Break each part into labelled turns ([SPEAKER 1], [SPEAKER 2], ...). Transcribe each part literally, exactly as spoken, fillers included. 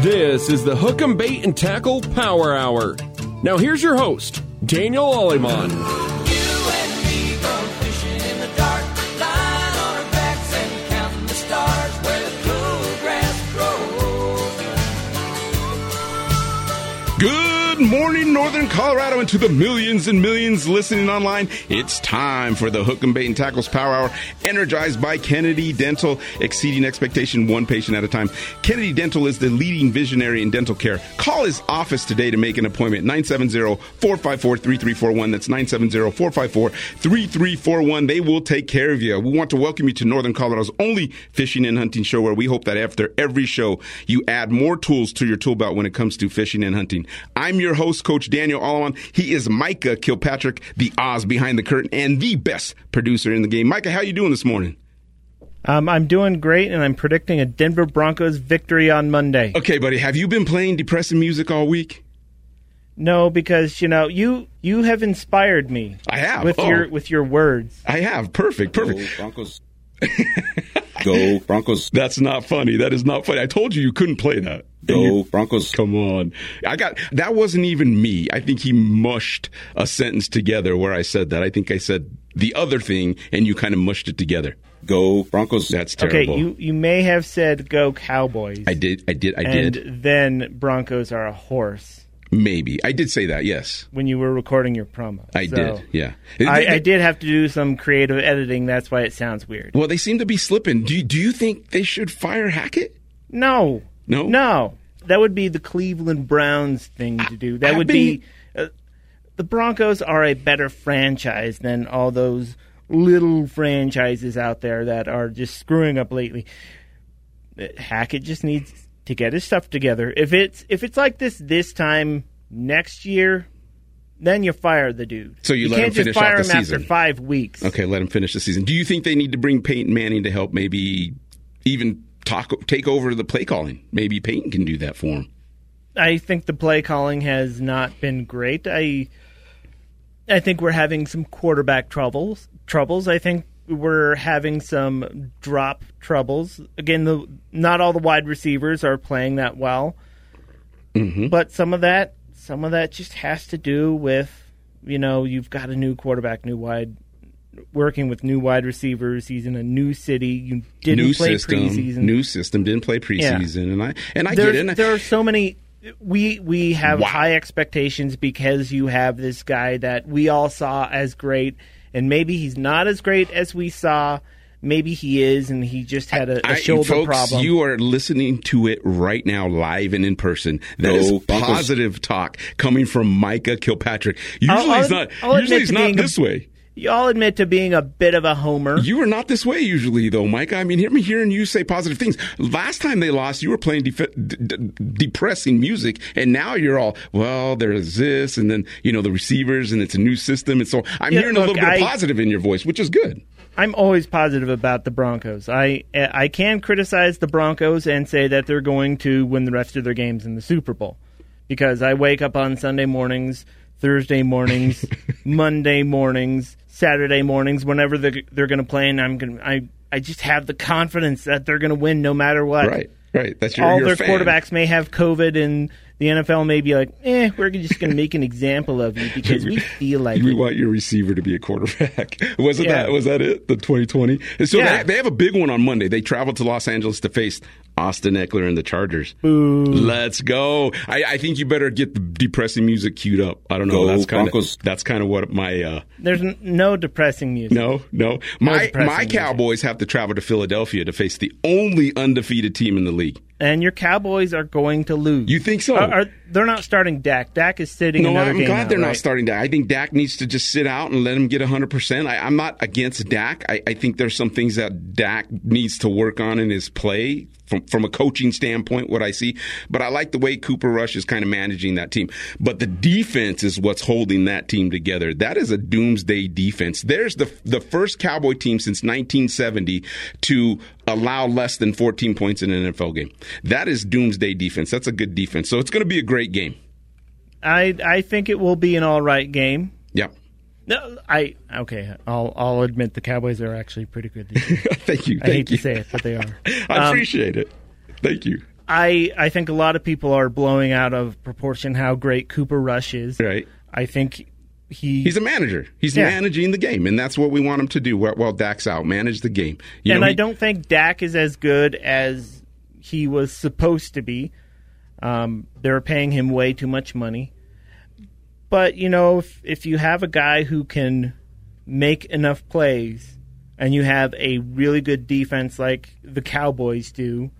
[SPEAKER 1] This is the Hook 'em Bait and Tackle Power Hour. Now here's your host, Daniel Olliman.
[SPEAKER 2] You and me go fishing in the dark, lying on our backs and counting the stars where the cool grass grows.
[SPEAKER 3] Good morning, Northern Colorado, and to the millions and millions listening online. It's time for the Hook 'em Bait and Tackles Power Hour, energized by Kennedy Dental, exceeding expectation one patient at a time. Kennedy Dental is the leading visionary in dental care. Call his office today to make an appointment, nine seven zero, four five four, three three four one. That's nine seven zero, four five four, three three four one. They will take care of you. We want to welcome you to Northern Colorado's only fishing and hunting show, where we hope that after every show, you add more tools to your tool belt when it comes to fishing and hunting. I'm your host, Coach Daniel Olliman. He is Micah Kilpatrick, the Oz behind the curtain, and the best producer in the game. Micah, how you doing this morning?
[SPEAKER 4] Um, I'm doing great, and I'm predicting a Denver Broncos victory on Monday.
[SPEAKER 3] Okay, buddy, have you been playing depressing music all week?
[SPEAKER 4] No, because, you know, you you have inspired me.
[SPEAKER 3] I have.
[SPEAKER 4] With
[SPEAKER 3] oh.
[SPEAKER 4] your with your words.
[SPEAKER 3] I have. Perfect, perfect.
[SPEAKER 5] Go Broncos. Go Broncos.
[SPEAKER 3] That's not funny. That is not funny. I told you you couldn't play that.
[SPEAKER 5] Go Broncos.
[SPEAKER 3] Come on. I got that wasn't even me. I think he mushed a sentence together where I said that. I think I said the other thing and you kind of mushed it together.
[SPEAKER 5] Go Broncos.
[SPEAKER 3] That's terrible.
[SPEAKER 4] Okay, you, you may have said go Cowboys.
[SPEAKER 3] I did. I did. I
[SPEAKER 4] and
[SPEAKER 3] did.
[SPEAKER 4] then Broncos are a horse.
[SPEAKER 3] Maybe. I did say that, yes.
[SPEAKER 4] When you were recording your promo.
[SPEAKER 3] I
[SPEAKER 4] so
[SPEAKER 3] did, yeah.
[SPEAKER 4] I, I did have to do some creative editing. That's why it sounds weird.
[SPEAKER 3] Well, they seem to be slipping. Do you, do you think they should fire Hackett?
[SPEAKER 4] No.
[SPEAKER 3] No?
[SPEAKER 4] No. That would be the Cleveland Browns thing to do. That
[SPEAKER 3] I've
[SPEAKER 4] would
[SPEAKER 3] been...
[SPEAKER 4] be... Uh, the Broncos are a better franchise than all those little franchises out there that are just screwing up lately. Hackett just needs to get his stuff together. If it's if it's like this this time next year, then you fire the dude.
[SPEAKER 3] So you,
[SPEAKER 4] you
[SPEAKER 3] let
[SPEAKER 4] can't
[SPEAKER 3] him finish
[SPEAKER 4] just fire
[SPEAKER 3] off the
[SPEAKER 4] him
[SPEAKER 3] season
[SPEAKER 4] after five weeks.
[SPEAKER 3] Okay, let him finish the season. Do you think they need to bring Peyton Manning to help maybe even talk, take over the play calling? Maybe Peyton can do that for him.
[SPEAKER 4] I think the play calling has not been great. I I think we're having some quarterback troubles. Troubles. I think we're having some drop troubles. Again, the not all the wide receivers are playing that well,
[SPEAKER 3] mm-hmm.
[SPEAKER 4] but some of that, some of that just has to do with, you know, you've got a new quarterback, new wide, working with new wide receivers. He's in a new city. You didn't
[SPEAKER 3] new
[SPEAKER 4] play
[SPEAKER 3] system,
[SPEAKER 4] preseason.
[SPEAKER 3] New system. Didn't play preseason,
[SPEAKER 4] Yeah.
[SPEAKER 3] and I and I
[SPEAKER 4] There's,
[SPEAKER 3] get it.
[SPEAKER 4] There are so many. We we have
[SPEAKER 3] Wow.
[SPEAKER 4] high expectations because you have this guy that we all saw as great, and maybe he's not as great as we saw. Maybe he is, and he just had a, a
[SPEAKER 3] I,
[SPEAKER 4] shoulder
[SPEAKER 3] folks,
[SPEAKER 4] problem.
[SPEAKER 3] You are listening to it right now, live and in person. That
[SPEAKER 5] Go
[SPEAKER 3] is
[SPEAKER 5] Broncos.
[SPEAKER 3] positive talk coming from Micah Kilpatrick. Usually
[SPEAKER 4] I'll-
[SPEAKER 3] he's not.
[SPEAKER 4] I'll
[SPEAKER 3] Usually
[SPEAKER 4] admit
[SPEAKER 3] he's
[SPEAKER 4] to
[SPEAKER 3] not
[SPEAKER 4] being a-
[SPEAKER 3] this way.
[SPEAKER 4] Y'all admit to being a bit of a homer.
[SPEAKER 3] You are not this way usually, though, Micah. I mean, hear me hearing you say positive things. Last time they lost, you were playing def- d- d- depressing music, and now you're all, well, there's this, and then, you know, the receivers, and it's a new system. And so I'm
[SPEAKER 4] Yeah,
[SPEAKER 3] hearing
[SPEAKER 4] look,
[SPEAKER 3] a little bit
[SPEAKER 4] I-
[SPEAKER 3] of positive in your voice, which is good.
[SPEAKER 4] I'm always positive about the Broncos. I I can criticize the Broncos and say that they're going to win the rest of their games in the Super Bowl, because I wake up on Sunday mornings, Thursday mornings, Monday mornings, Saturday mornings, whenever they're, they're going to play, and I'm going I I just have the confidence that they're going to win no matter what.
[SPEAKER 3] Right, right. That's your,
[SPEAKER 4] All
[SPEAKER 3] your
[SPEAKER 4] their
[SPEAKER 3] fan.
[SPEAKER 4] quarterbacks may have COVID, and the N F L may be like, eh, we're just going to make an example of you because we feel like
[SPEAKER 3] We
[SPEAKER 4] it.
[SPEAKER 3] want your receiver to be a quarterback. Wasn't
[SPEAKER 4] Yeah.
[SPEAKER 3] that was that it? The twenty twenty. And so
[SPEAKER 4] Yeah.
[SPEAKER 3] they, they have a big one on Monday. They travel to Los Angeles to face Austin Eckler and the Chargers.
[SPEAKER 4] Boo.
[SPEAKER 3] Let's go! I, I think you better get the depressing music queued up. I don't know.
[SPEAKER 5] Go
[SPEAKER 3] that's kind of
[SPEAKER 5] Broncos.
[SPEAKER 3] that's kind of what my uh,
[SPEAKER 4] There's n- no depressing music.
[SPEAKER 3] no no my
[SPEAKER 4] depressing
[SPEAKER 3] my
[SPEAKER 4] music.
[SPEAKER 3] Cowboys have to travel to Philadelphia to face the only undefeated team in the league.
[SPEAKER 4] And your Cowboys are going to lose.
[SPEAKER 3] You think so?
[SPEAKER 4] Are, are, they're not starting Dak. Dak is sitting
[SPEAKER 3] No,
[SPEAKER 4] another
[SPEAKER 3] I'm
[SPEAKER 4] game
[SPEAKER 3] glad
[SPEAKER 4] out,
[SPEAKER 3] they're
[SPEAKER 4] right?
[SPEAKER 3] not starting Dak. I think Dak needs to just sit out and let him get one hundred percent. I, I'm not against Dak. I, I think there's some things that Dak needs to work on in his play from, from a coaching standpoint, what I see. But I like the way Cooper Rush is kind of managing that team. But the defense is what's holding that team together. That is a doomsday defense. There's the the first Cowboy team since nineteen seventy to allow less than fourteen points in an N F L game. That is doomsday defense. That's a good defense. So it's going to be a great game.
[SPEAKER 4] I I think it will be an all right game.
[SPEAKER 3] Yeah.
[SPEAKER 4] No, I okay. I'll I'll admit the Cowboys are actually pretty good this year.
[SPEAKER 3] Thank you.
[SPEAKER 4] I
[SPEAKER 3] Thank
[SPEAKER 4] hate
[SPEAKER 3] you.
[SPEAKER 4] to say it, but they are.
[SPEAKER 3] I
[SPEAKER 4] Um,
[SPEAKER 3] appreciate it. Thank you.
[SPEAKER 4] I I think a lot of people are blowing out of proportion how great Cooper Rush is.
[SPEAKER 3] Right.
[SPEAKER 4] I think he
[SPEAKER 3] He's a manager. He's
[SPEAKER 4] Yeah.
[SPEAKER 3] managing the game, and that's what we want him to do while, while Dak's out. Manage the game. You
[SPEAKER 4] and
[SPEAKER 3] know,
[SPEAKER 4] I
[SPEAKER 3] he-
[SPEAKER 4] don't think Dak is as good as he was supposed to be. Um, they're paying him way too much money. But, you know, if, if you have a guy who can make enough plays and you have a really good defense like the Cowboys do,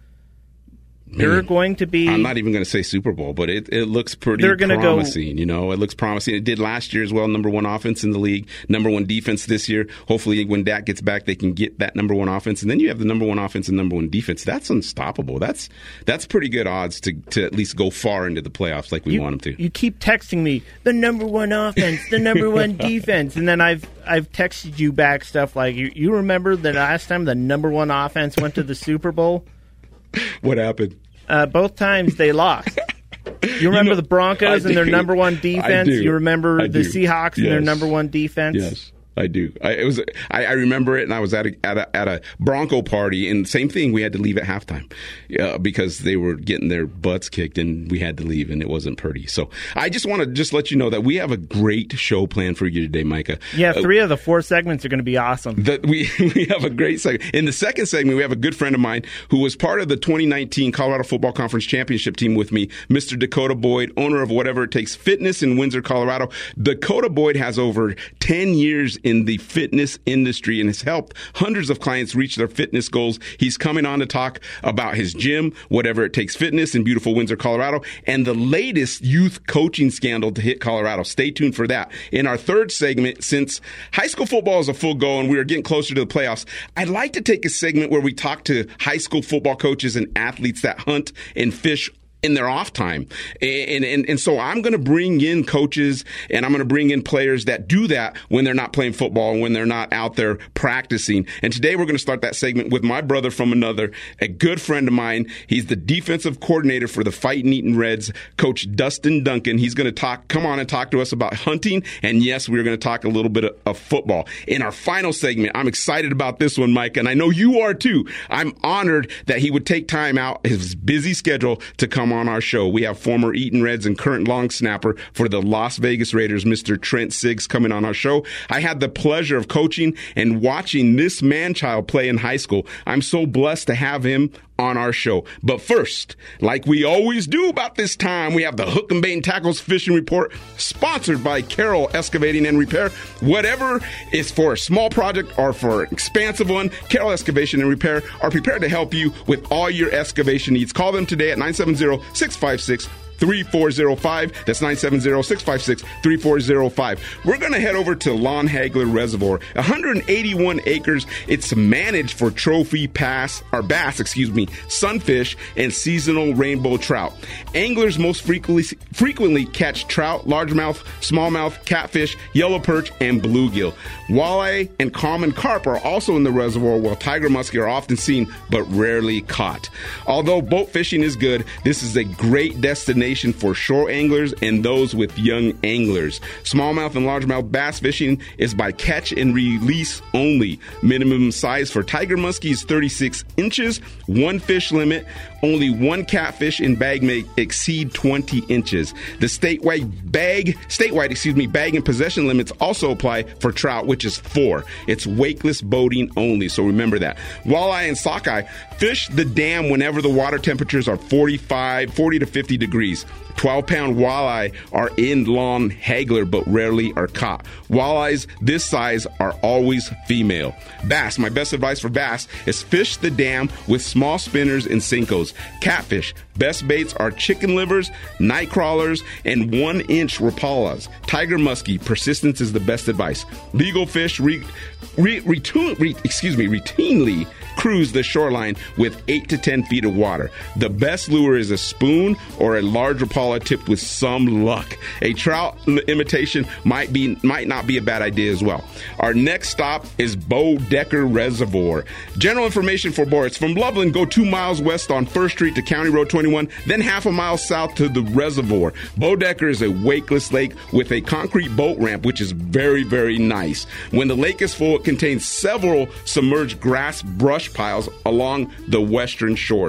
[SPEAKER 4] they're
[SPEAKER 3] Man,
[SPEAKER 4] going to be...
[SPEAKER 3] I'm not even going to say Super Bowl, but it, it looks pretty
[SPEAKER 4] They're gonna go-
[SPEAKER 3] promising. You know, it looks promising. It did last year as well. Number one offense in the league, number one defense this year. Hopefully, when Dak gets back, they can get that number one offense, and then you have the number one offense and number one defense. That's unstoppable. That's that's pretty good odds to to at least go far into the playoffs like we
[SPEAKER 4] you,
[SPEAKER 3] want them to.
[SPEAKER 4] You keep texting me, the number one offense, the number one defense, and then I've I've texted you back stuff like, you, you remember the last time the number one offense went to the Super Bowl?
[SPEAKER 3] What happened?
[SPEAKER 4] Uh, both times they lost. You remember
[SPEAKER 3] know,
[SPEAKER 4] the Broncos
[SPEAKER 3] I
[SPEAKER 4] and their
[SPEAKER 3] do.
[SPEAKER 4] number one
[SPEAKER 3] I
[SPEAKER 4] defense?
[SPEAKER 3] do.
[SPEAKER 4] You remember
[SPEAKER 3] I
[SPEAKER 4] the
[SPEAKER 3] do.
[SPEAKER 4] Seahawks and their
[SPEAKER 3] Yes.
[SPEAKER 4] number one defense?
[SPEAKER 3] Yes, I do. I, it was. I, I remember it, and I was at a, at a at a Bronco party, and same thing. We had to leave at halftime uh, because they were getting their butts kicked, and we had to leave, and it wasn't pretty. So I just want to just let you know that we have a great show planned for you today, Micah.
[SPEAKER 4] Yeah,
[SPEAKER 3] Uh,
[SPEAKER 4] three of the four segments are going to be awesome.
[SPEAKER 3] that we we have a great segment. In the second segment, we have a good friend of mine who was part of the twenty nineteen Colorado Football Conference Championship team with me, Mister Dakota Boyd, owner of Whatever It Takes Fitness in Windsor, Colorado. Dakota Boyd has over ten years in the fitness industry and has helped hundreds of clients reach their fitness goals. He's coming on to talk about his gym, Whatever It Takes Fitness in beautiful Windsor, Colorado, and the latest youth coaching scandal to hit Colorado. Stay tuned for that. In our third segment, since high school football is a full go and we are getting closer to the playoffs, I'd like to take a segment where we talk to high school football coaches and athletes that hunt and fish in their off time. And, and, and so I'm going to bring in coaches and I'm going to bring in players that do that when they're not playing football and when they're not out there practicing. And today we're going to start that segment with my brother from another, a good friend of mine. He's the defensive coordinator for the Fightin' Eatin' Reds, Coach Dustin Duncan. He's going to talk, come on and talk to us about hunting. And yes, we're going to talk a little bit of, of football. In our final segment, I'm excited about this one, Mike, and I know you are too. I'm honored that he would take time out his busy schedule to come on our show. We have former Eaton Reds and current long snapper for the Las Vegas Raiders, Mister Trent Siggs, coming on our show. I had the pleasure of coaching and watching this man-child play in high school. I'm so blessed to have him on our show. But first, like we always do about this time, we have the Hook and Bait and Tackles Fishing Report, sponsored by Carroll Excavating and Repair. Whatever is for a small project or for an expansive one, Carroll Excavation and Repair are prepared to help you with all your excavation needs. Call them today at nine seven zero, six five six, three four zero five. That's nine seven zero, six five six, three four zero five. We're going to head over to Lon Hagler Reservoir, one hundred eighty-one acres. It's managed for trophy pass or bass, excuse me, sunfish and seasonal rainbow trout. Anglers most frequently frequently catch trout, largemouth, smallmouth, catfish, yellow perch, and bluegill. Walleye and common carp are also in the reservoir, while tiger muskie are often seen but rarely caught. Although boat fishing is good, this is a great destination for shore anglers and those with young anglers. Smallmouth and largemouth bass fishing is by catch and release only. Minimum size for tiger muskie is thirty-six inches. One fish limit. Only one catfish in bag may exceed twenty inches. The statewide bag, statewide, excuse me, bag and possession limits also apply for trout, which is four. It's wakeless boating only, so remember that. Walleye and sockeye fish the dam whenever the water temperatures are forty-five, forty to fifty degrees. twelve pound walleye are in Lon Hagler, but rarely are caught. Walleyes this size are always female. Bass, my best advice for bass is fish the dam with small spinners and Senkos. Catfish, best baits are chicken livers, night crawlers, and one inch rapalas. Tiger muskie, persistence is the best advice. Legal fish, re, re, retu, re, excuse me, routinely cruise the shoreline with eight to ten feet of water. The best lure is a spoon or a large rapala tipped with some luck. A trout imitation might be might not be a bad idea as well. Our next stop is Bodecker Reservoir. General information for Boris. From Loveland, go two miles west on First Street to County Road twenty-one, then half a mile south to the reservoir. Bodecker is a wakeless lake with a concrete boat ramp, which is very, very nice. When the lake is full, it contains several submerged grass brush piles along the western shores.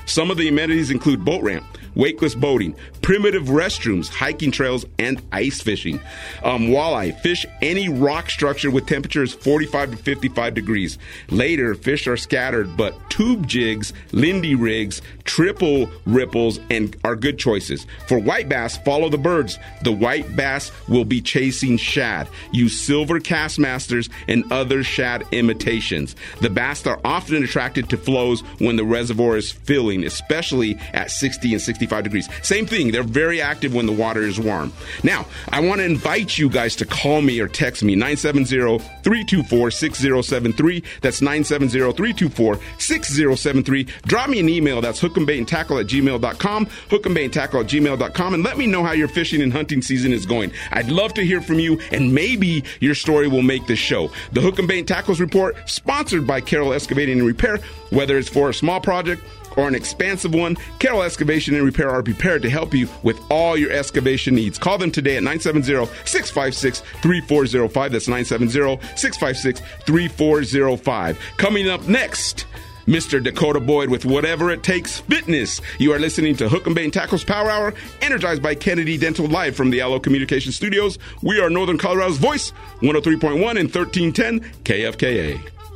[SPEAKER 3] Some of the amenities include boat ramp, wakeless boating, primitive restrooms, hiking trails, and ice fishing. Um, walleye, fish any rock structure with temperatures forty-five to fifty-five degrees. Later, fish are scattered, but tube jigs, Lindy rigs, triple ripples, and are good choices. For white bass, follow the birds. The white bass will be chasing shad. Use silver Castmasters and other shad imitations. The bass are often attracted to flows when the reservoir is filling, especially at sixty and sixty-five degrees. Same thing, they're very active when the water is warm. Now, I want to invite you guys to call me or text me, nine seven zero, three two four, six zero seven three. That's nine seven zero, three two four, six zero seven three. Drop me an email. That's hook'embaitandtackle at gmail dot com, hook'embaitandtackle at gmail dot com, and let me know how your fishing and hunting season is going. I'd love to hear from you, and maybe your story will make the show. The Hook and Bait and Tackles Report, sponsored by Carroll Excavating and Repair. Whether it's for a small project or an expansive one, Carroll Excavation and Repair are prepared to help you with all your excavation needs. Call them today at nine seven zero, six five six, three four zero five. That's nine seven zero, six five six, three four zero five. Coming up next, Mister Dakota Boyd with Whatever It Takes Fitness. You are listening to Hook and Bait and Tackles Power Hour, energized by Kennedy Dental, live from the Allo Communication Studios. We are Northern Colorado's voice, one oh three point one and thirteen ten K F K A.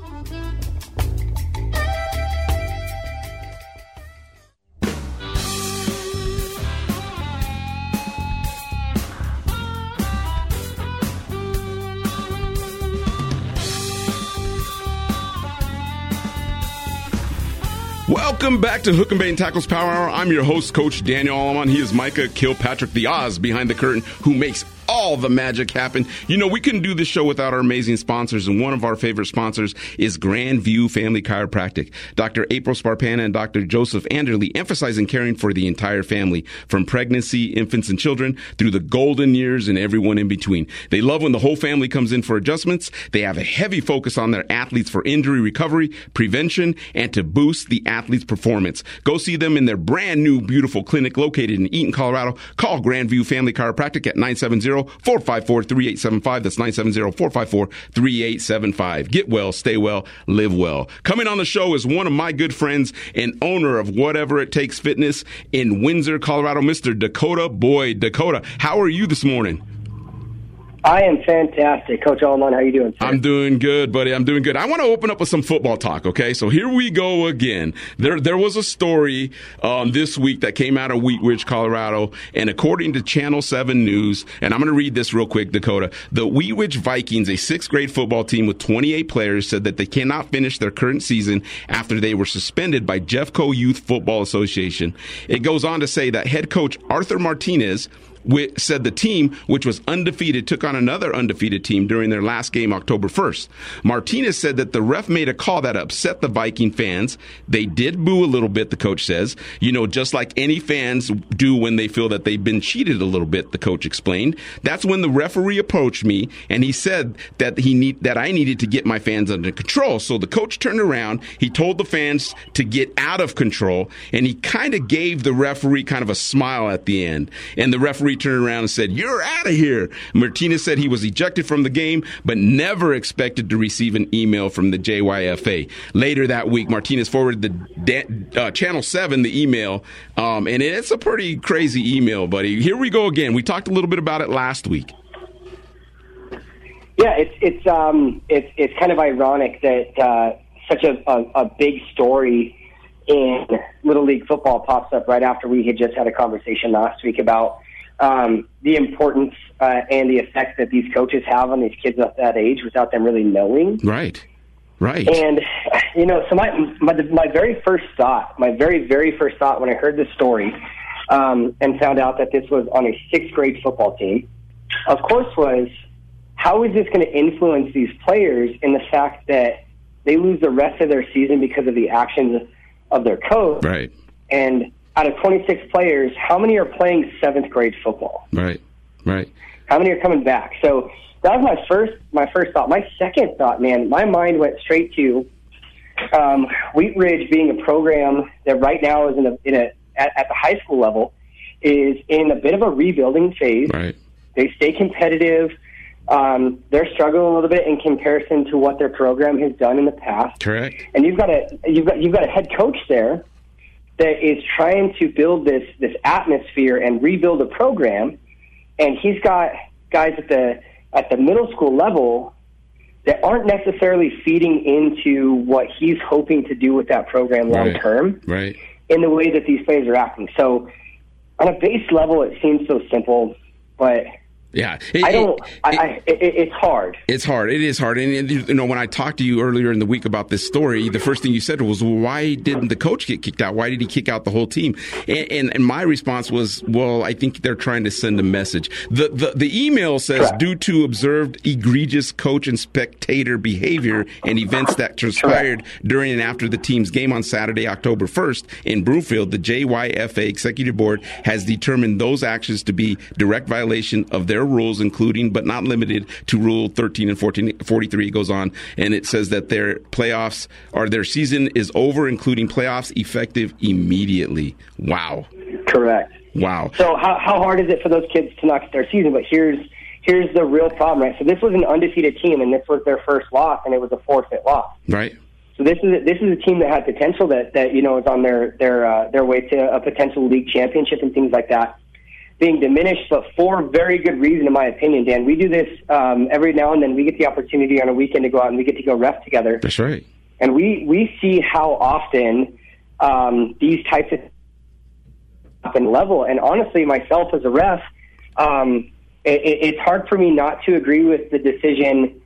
[SPEAKER 3] Welcome back to Hook and Bait and Tackles Power Hour. I'm your host, Coach Daniel Alleman. He is Micah Kilpatrick, the Oz behind the curtain, who makes all the magic happen. You know, we couldn't do this show without our amazing sponsors, and one of our favorite sponsors is Grandview Family Chiropractic. Doctor April Sparpana and Doctor Joseph Anderly emphasizing caring for the entire family, from pregnancy, infants, and children through the golden years and everyone in between. They love when the whole family comes in for adjustments. They have a heavy focus on their athletes for injury recovery, prevention, and to boost the athlete's performance. Go see them in their brand new, beautiful clinic located in Eaton, Colorado. Call Grandview Family Chiropractic at nine seven zero, four five four, three eight seven five. That's nine seven zero, four five four, three eight seven five. Get well, stay well, live well. Coming on the show is one of my good friends and owner of Whatever It Takes Fitness in Windsor, Colorado, Mister Dakota Boyd. Dakota, how are you this morning?
[SPEAKER 6] I am fantastic. Coach Alleman, how are you doing, sir?
[SPEAKER 3] I'm doing good, buddy. I'm doing good. I want to open up with some football talk, okay? So here we go again. There there was a story um, this week that came out of Wheat Ridge, Colorado, and according to Channel seven News, and I'm going to read this real quick, Dakota, the Wheat Ridge Vikings, a sixth grade football team with twenty-eight players, said that they cannot finish their current season after they were suspended by Jeffco Youth Football Association. It goes on to say that head coach Arthur Martinez said the team, which was undefeated, took on another undefeated team during their last game October first. Martinez said that the ref made a call that upset the Viking fans. They did boo a little bit, the coach says, you know, just like any fans do when they feel that they've been cheated a little bit, the coach explained. That's when the referee approached me, and he said that he need that I needed to get my fans under control. So the coach turned around, he told the fans to get out of control, and he kind of gave the referee kind of a smile at the end. And the referee turned around and said, "You're out of here." Martinez said he was ejected from the game, but never expected to receive an email from the J Y F A. Later that week, Martinez forwarded the uh, Channel seven the email, um, and it's a pretty crazy email, buddy. Here we go again. We talked a little bit about it last week.
[SPEAKER 6] Yeah, it's it's um it's it's kind of ironic that uh, such a, a, a big story in Little League football pops up right after we had just had a conversation last week about um, the importance uh, and the effect that these coaches have on these kids at that age without them really knowing.
[SPEAKER 3] Right, right.
[SPEAKER 6] And, you know, so my, my, my very first thought, my very, very first thought when I heard this story um, and found out that this was on a sixth grade football team, of course, was how is this going to influence these players in the fact that they lose the rest of their season because of the actions of their coach?
[SPEAKER 3] Right.
[SPEAKER 6] And out of twenty-six players, how many are playing seventh grade football?
[SPEAKER 3] Right, right.
[SPEAKER 6] How many are coming back? So that was my first my first thought. My second thought, man, my mind went straight to um, Wheat Ridge being a program that right now is in a, in a at, at the high school level is in a bit of a rebuilding phase.
[SPEAKER 3] Right.
[SPEAKER 6] They stay competitive. Um, they're struggling a little bit in comparison to what their program has done in the past.
[SPEAKER 3] Correct.
[SPEAKER 6] And you've got a you've got you've got a head coach there that is trying to build this this atmosphere and rebuild a program, and he's got guys at the at the middle school level that aren't necessarily feeding into what he's hoping to do with that program long term,
[SPEAKER 3] right. right.
[SPEAKER 6] in the way that these players are acting. So on a base level, it seems so simple, but
[SPEAKER 3] Yeah, it,
[SPEAKER 6] I don't.
[SPEAKER 3] It,
[SPEAKER 6] I, I, it, it's hard.
[SPEAKER 3] It's hard. It is hard. And, and you know, when I talked to you earlier in the week about this story, the first thing you said was, well, "Why didn't the coach get kicked out? Why did he kick out the whole team?" And, and, and my response was, "Well, I think they're trying to send a message." The the, the email says, Correct. "Due to observed egregious coach and spectator behavior and events that transpired Correct. during and after the team's game on Saturday, October first, in Broomfield, the J Y F A Executive Board has determined those actions to be direct violation of their rules, including but not limited to Rule thirteen and fourteen, forty-three." It goes on, and it says that their playoffs or their season is over, including playoffs effective immediately. Wow.
[SPEAKER 6] Correct.
[SPEAKER 3] Wow.
[SPEAKER 6] So how how hard is it for those kids to not get their season? But here's here's the real problem, right? So this was an undefeated team, and this was their first loss, and it was a forfeit loss.
[SPEAKER 3] Right.
[SPEAKER 6] So this is a, this is a team that had potential that, that you know is on their their uh, their way to a potential league championship and things like that being diminished, but for very good reason, in my opinion, Dan. We do this um, every now and then. We get the opportunity on a weekend to go out and we get to go ref together.
[SPEAKER 3] That's right.
[SPEAKER 6] And we, we see how often um, these types of happen level. And honestly, myself as a ref, um, it, it's hard for me not to agree with the decision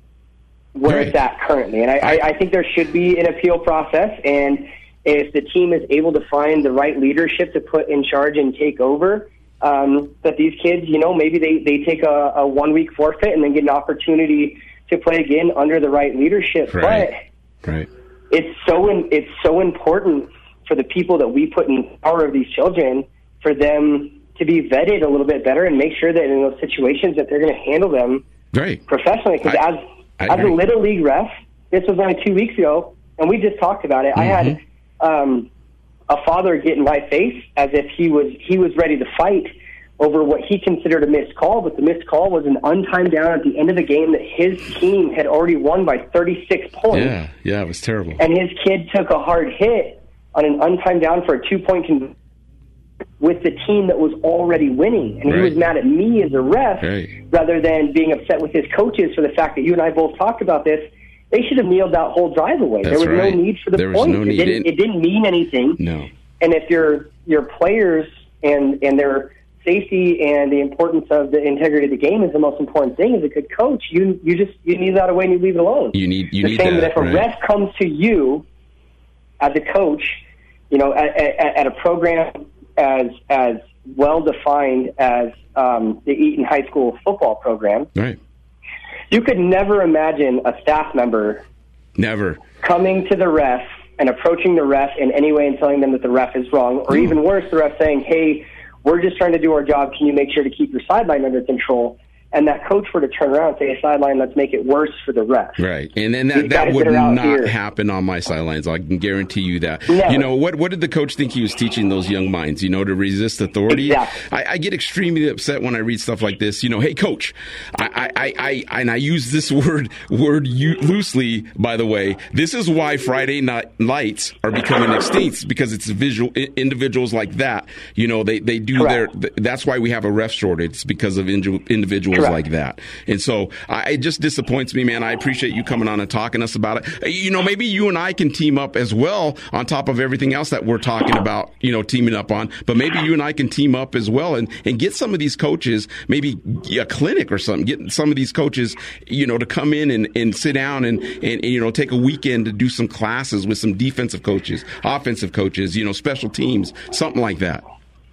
[SPEAKER 6] where
[SPEAKER 3] right.
[SPEAKER 6] it's at currently. And I, I, I think there should be an appeal process, and if the team is able to find the right leadership to put in charge and take over, Um, that these kids, you know, maybe they, they take a, a one-week forfeit and then get an opportunity to play again under the right leadership.
[SPEAKER 3] Right.
[SPEAKER 6] But
[SPEAKER 3] right.
[SPEAKER 6] it's so in, it's so important for the people that we put in power of these children for them to be vetted a little bit better and make sure that in those situations that they're going to handle them
[SPEAKER 3] right.
[SPEAKER 6] professionally. Because as,
[SPEAKER 3] I
[SPEAKER 6] as a
[SPEAKER 3] agree.
[SPEAKER 6] Little League ref, this was only two weeks ago, and we just talked about it. Mm-hmm. I had um, a father get in my face as if he was he was ready to fight over what he considered a missed call, but the missed call was an untimed down at the end of the game that his team had already won by thirty-six points.
[SPEAKER 3] Yeah, yeah, it was terrible.
[SPEAKER 6] And his kid took a hard hit on an untimed down for a two-point conversion with the team that was already winning. And
[SPEAKER 3] right.
[SPEAKER 6] he was mad at me as a ref
[SPEAKER 3] right.
[SPEAKER 6] rather than being upset with his coaches for the fact that you and I both talked about this. They should have kneeled that whole drive away.
[SPEAKER 3] That's
[SPEAKER 6] there was
[SPEAKER 3] right.
[SPEAKER 6] no need for the
[SPEAKER 3] there was
[SPEAKER 6] points.
[SPEAKER 3] No need.
[SPEAKER 6] It, didn't, it didn't mean anything.
[SPEAKER 3] No.
[SPEAKER 6] And if your your players and, and their safety and the importance of the integrity of the game is the most important thing as a good coach, you you just you need that away and you leave it alone.
[SPEAKER 3] You need you
[SPEAKER 6] the
[SPEAKER 3] need
[SPEAKER 6] same
[SPEAKER 3] that,
[SPEAKER 6] that if a
[SPEAKER 3] right.
[SPEAKER 6] ref comes to you as a coach, you know, at, at, at a program as as well defined as um, the Eaton High School football program,
[SPEAKER 3] right.
[SPEAKER 6] you could never imagine a staff member
[SPEAKER 3] never
[SPEAKER 6] coming to the ref and approaching the ref in any way and telling them that the ref is wrong, or
[SPEAKER 3] mm.
[SPEAKER 6] even worse, the ref saying, "Hey, we're just trying to do our job. Can you make sure to keep your sideline under control?" And that coach were to turn around and say, "A sideline, let's make it worse for the ref."
[SPEAKER 3] Right, and then that,
[SPEAKER 6] These
[SPEAKER 3] that
[SPEAKER 6] guys
[SPEAKER 3] would
[SPEAKER 6] that are out
[SPEAKER 3] not
[SPEAKER 6] here.
[SPEAKER 3] happen on my sidelines. I can guarantee you that.
[SPEAKER 6] Never.
[SPEAKER 3] You know, what What did the coach think he was teaching those young minds? You know, to resist authority.
[SPEAKER 6] Exactly.
[SPEAKER 3] I, I get extremely upset when I read stuff like this. You know, hey, coach, I, I, I, I and I use this word word u- loosely. By the way, this is why Friday night lights are becoming extinct, because it's visual individuals like that. You know, they they do
[SPEAKER 6] Correct.
[SPEAKER 3] their. That's why we have a ref shortage. It's because of inju- individuals
[SPEAKER 6] Correct.
[SPEAKER 3] like that. And so I, it just disappoints me, man. I appreciate you coming on and talking to us about it. You know, maybe you and I can team up as well on top of everything else that we're talking about, you know, teaming up on. But maybe you and I can team up as well and, and get some of these coaches, maybe a clinic or something, get some of these coaches, you know, to come in and, and sit down and, and, and, you know, take a weekend to do some classes with some defensive coaches, offensive coaches, you know, special teams, something like that.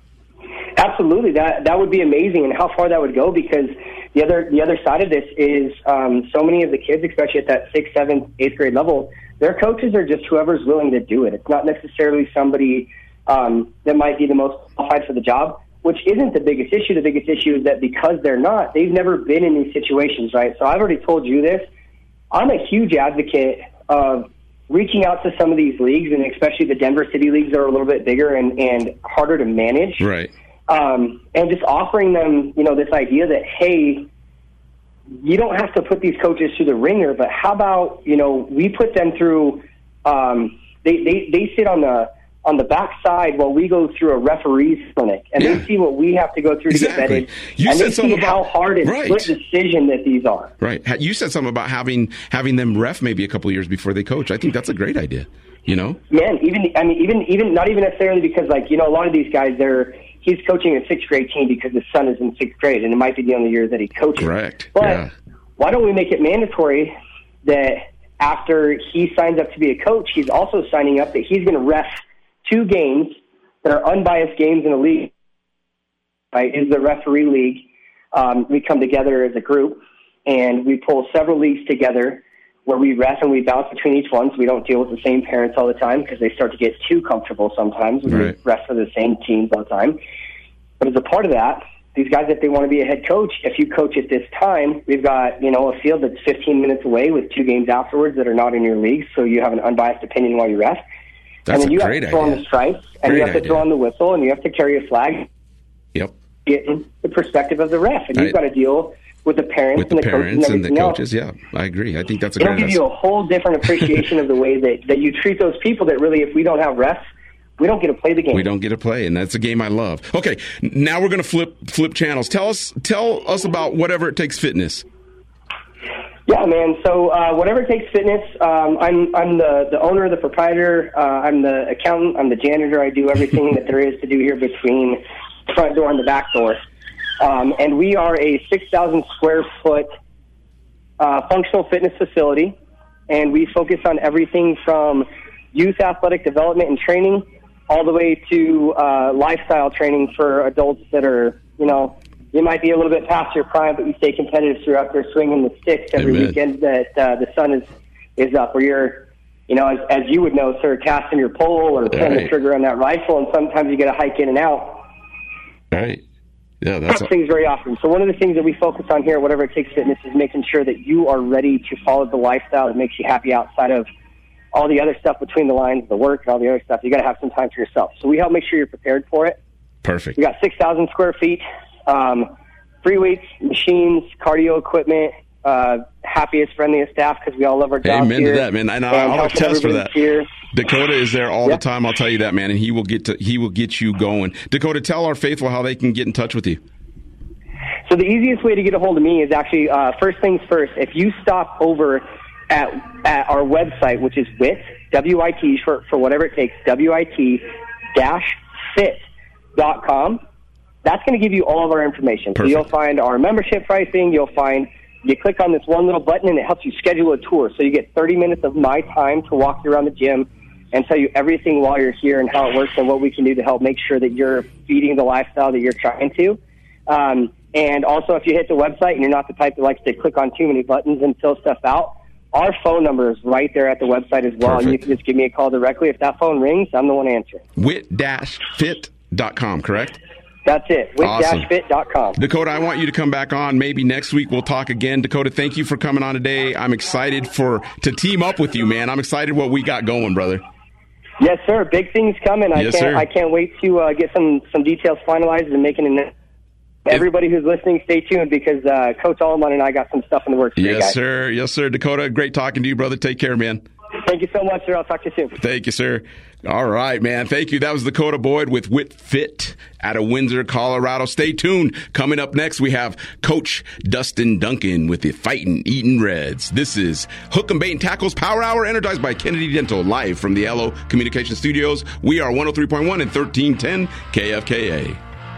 [SPEAKER 6] Absolutely, that that would be amazing, and how far that would go, because the other the other side of this is um, so many of the kids, especially at that sixth, seventh, eighth grade level, their coaches are just whoever's willing to do it. It's not necessarily somebody um, that might be the most qualified for the job, which isn't the biggest issue. The biggest issue is that because they're not, they've never been in these situations, right? So I've already told you this. I'm a huge advocate of reaching out to some of these leagues, and especially the Denver City leagues that are a little bit bigger and, and harder to manage.
[SPEAKER 3] Right.
[SPEAKER 6] Um, and just offering them, you know, this idea that, hey, you don't have to put these coaches through the ringer, but how about, you know, we put them through, um, they, they, they sit on the, on the back side while we go through a referee's clinic, and
[SPEAKER 3] Yeah.
[SPEAKER 6] they see what we have to go through
[SPEAKER 3] Exactly.
[SPEAKER 6] to get vetted,
[SPEAKER 3] You
[SPEAKER 6] and
[SPEAKER 3] said
[SPEAKER 6] they see
[SPEAKER 3] something
[SPEAKER 6] how
[SPEAKER 3] about-
[SPEAKER 6] hard and
[SPEAKER 3] Right.
[SPEAKER 6] split decision that these are.
[SPEAKER 3] Right. Ha- You said something about having having them ref maybe a couple of years before they coach. I think that's a great idea. You know?
[SPEAKER 6] Man, even I mean, even even not even necessarily because, like, you know, a lot of these guys, they're he's coaching a sixth grade team because his son is in sixth grade, and it might be the only year that he coaches.
[SPEAKER 3] Correct.
[SPEAKER 6] But
[SPEAKER 3] Yeah.
[SPEAKER 6] why don't we make it mandatory that after he signs up to be a coach, he's also signing up that he's going to ref two games that are unbiased games in the league. Right? Is the referee league? Um, we come together as a group and we pull several leagues together where we ref and we bounce between each one, so we don't deal with the same parents all the time because they start to get too comfortable sometimes. We
[SPEAKER 3] Right.
[SPEAKER 6] ref for the same teams all the time. But as a part of that, these guys, if they want to be a head coach, if you coach at this time, we've got, you know, a field that's fifteen minutes away with two games afterwards that are not in your league, so you have an unbiased opinion while you ref.
[SPEAKER 3] That's
[SPEAKER 6] and then
[SPEAKER 3] a
[SPEAKER 6] you
[SPEAKER 3] great
[SPEAKER 6] have to throw on
[SPEAKER 3] idea.
[SPEAKER 6] the stripes, and
[SPEAKER 3] Great
[SPEAKER 6] you have to
[SPEAKER 3] idea.
[SPEAKER 6] throw on the whistle, and you have to carry a flag,
[SPEAKER 3] Yep.
[SPEAKER 6] getting the perspective of the ref. And
[SPEAKER 3] I-
[SPEAKER 6] you've got to deal with the parents
[SPEAKER 3] With the
[SPEAKER 6] and the
[SPEAKER 3] parents
[SPEAKER 6] coaches and,
[SPEAKER 3] and the
[SPEAKER 6] everything
[SPEAKER 3] coaches.
[SPEAKER 6] else.
[SPEAKER 3] Yeah, I agree. I think that's a
[SPEAKER 6] It'll
[SPEAKER 3] great
[SPEAKER 6] give you
[SPEAKER 3] idea.
[SPEAKER 6] a whole different appreciation of the way that, that you treat those people that really, if we don't have refs, we don't get to play the game.
[SPEAKER 3] We don't get to play, and that's a game I love. Okay, now we're going to flip flip channels. Tell us tell us about Whatever It Takes Fitness.
[SPEAKER 6] Yeah, man. So uh, Whatever It Takes Fitness, um, I'm I'm the, the owner, the proprietor. Uh, I'm the accountant. I'm the janitor. I do everything that there is to do here between the front door and the back door. Um, and we are a six thousand square foot uh, functional fitness facility, and we focus on everything from youth athletic development and training all the way to uh, lifestyle training for adults that are, you know, you might be a little bit past your prime, but you stay competitive throughout there swinging the sticks every
[SPEAKER 3] Amen.
[SPEAKER 6] weekend that uh, the sun is, is up, or you're, you know, as, as you would know, sir, casting your pole or pulling
[SPEAKER 3] Right.
[SPEAKER 6] the trigger on that rifle, and sometimes you got to hike in and out.
[SPEAKER 3] Right. Yeah, that's
[SPEAKER 6] Things very often. So one of the things that we focus on here, Whatever It Takes Fitness, is making sure that you are ready to follow the lifestyle that makes you happy outside of all the other stuff between the lines, the work, and all the other stuff. You got to have some time for yourself. So we help make sure you're prepared for it.
[SPEAKER 3] perfect.
[SPEAKER 6] We got six thousand square feet, um, free weights, machines, cardio equipment, uh, happiest, friendliest staff because we all love our jobs
[SPEAKER 3] Amen
[SPEAKER 6] here.
[SPEAKER 3] to that, man. And
[SPEAKER 6] And
[SPEAKER 3] I'll
[SPEAKER 6] helping
[SPEAKER 3] attest for
[SPEAKER 6] everybody
[SPEAKER 3] that.
[SPEAKER 6] Here.
[SPEAKER 3] Dakota is there all
[SPEAKER 6] Yeah.
[SPEAKER 3] the time. I'll tell you that, man, and he will get to he will get you going. Dakota, tell our faithful how they can get in touch with you.
[SPEAKER 6] So the easiest way to get a hold of me is actually, uh, first things first, if you stop over at, at our website, which is W I T, W I T, for, for whatever it takes, W I T dash fit dot com, that's going to give you all of our information.
[SPEAKER 3] Perfect.
[SPEAKER 6] So you'll find our membership pricing, you'll find, you click on this one little button and it helps you schedule a tour. So you get thirty minutes of my time to walk you around the gym and tell you everything while you're here and how it works and what we can do to help make sure that you're feeding the lifestyle that you're trying to. Um, and also, if you hit the website and you're not the type that likes to click on too many buttons and fill stuff out, our phone number is right there at the website as well. And you
[SPEAKER 3] Perfect.
[SPEAKER 6] can just give me a call directly. If that phone rings, I'm the one answering.
[SPEAKER 3] wit dash fit dot com, correct?
[SPEAKER 6] That's it, wit
[SPEAKER 3] Awesome.
[SPEAKER 6] dash fit dot com.
[SPEAKER 3] Dakota, I want you to come back on. Maybe next week we'll talk again. Dakota, thank you for coming on today. I'm excited for to team up with you, man. I'm excited what we got going, brother.
[SPEAKER 6] Yes, sir. Big things coming. I
[SPEAKER 3] Yes,
[SPEAKER 6] can't.
[SPEAKER 3] sir.
[SPEAKER 6] I can't wait to uh, get some some details finalized and making an. Everybody who's listening, stay tuned because uh, Coach Allman and I got some stuff in the works for you
[SPEAKER 3] Yes,
[SPEAKER 6] guys.
[SPEAKER 3] sir. Yes, sir. Dakota, great talking to you, brother. Take care, man.
[SPEAKER 6] Thank you so much, sir. I'll talk to you soon.
[SPEAKER 3] Thank you, sir. All right, man. Thank you. That was Dakota Boyd with Wit Fit out of Windsor, Colorado. Stay tuned. Coming up next, we have Coach Dustin Duncan with the Fightin' Eatin' Reds. This is Hook 'em Bait and Tackles Power Hour, energized by Kennedy Dental, live from the L O Communication Studios. We are one oh three point one and thirteen ten K F K A.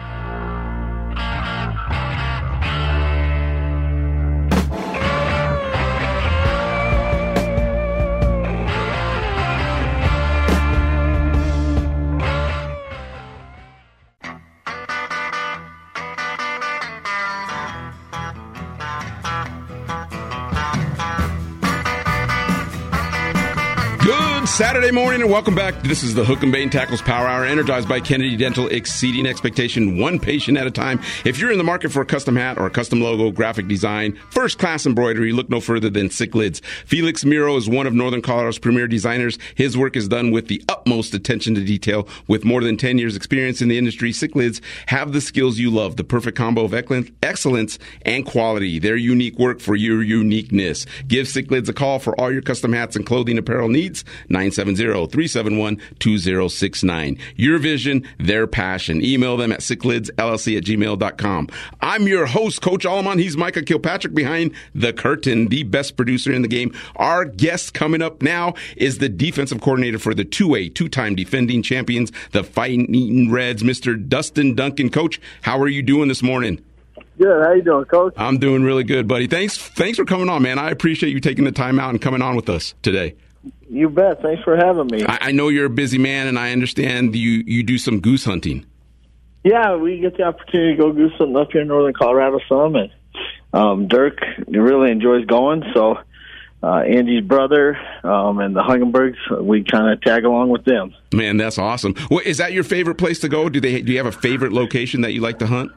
[SPEAKER 3] Good Saturday morning and welcome back. This is the Hook 'em Bait and Tackles Power Hour, energized by Kennedy Dental, exceeding expectation one patient at a time. If you're in the market for a custom hat or a custom logo, graphic design, first-class embroidery, look no further than Cichlids. Felix Miro is one of Northern Colorado's premier designers. His work is done with the utmost attention to detail. With more than ten years experience in the industry, Cichlids have the skills you love, the perfect combo of excellence and quality. Their unique work for your uniqueness. Give Cichlids a call for all your custom hats and clothing apparel needs. nine nine seven zero, three seven one, two zero six nine. Your vision, their passion. Email them at sicklidsllc at gmail dot com. I'm your host, Coach Alleman. He's Micah Kilpatrick behind the curtain, the best producer in the game. Our guest coming up now is the defensive coordinator for the two A, two-time defending champions, the Fighting Eaton Reds, Mister Dustin Duncan. Coach, how are you doing this morning?
[SPEAKER 7] Good. How you doing, Coach?
[SPEAKER 3] I'm doing really good, buddy. Thanks thanks for coming on, man. I appreciate you taking the time out and coming on with us today.
[SPEAKER 7] You bet. Thanks for having me.
[SPEAKER 3] I, I know you're a busy man, and I understand you, you do some goose hunting.
[SPEAKER 7] Yeah, we get the opportunity to go goose hunting up here in northern Colorado some, and um, Dirk really enjoys going, so uh, Andy's brother um, and the Hungenbergs, we kind of tag along with them.
[SPEAKER 3] Man, that's awesome. Well, is that your favorite place to go? Do they do you have a favorite location that you like to hunt?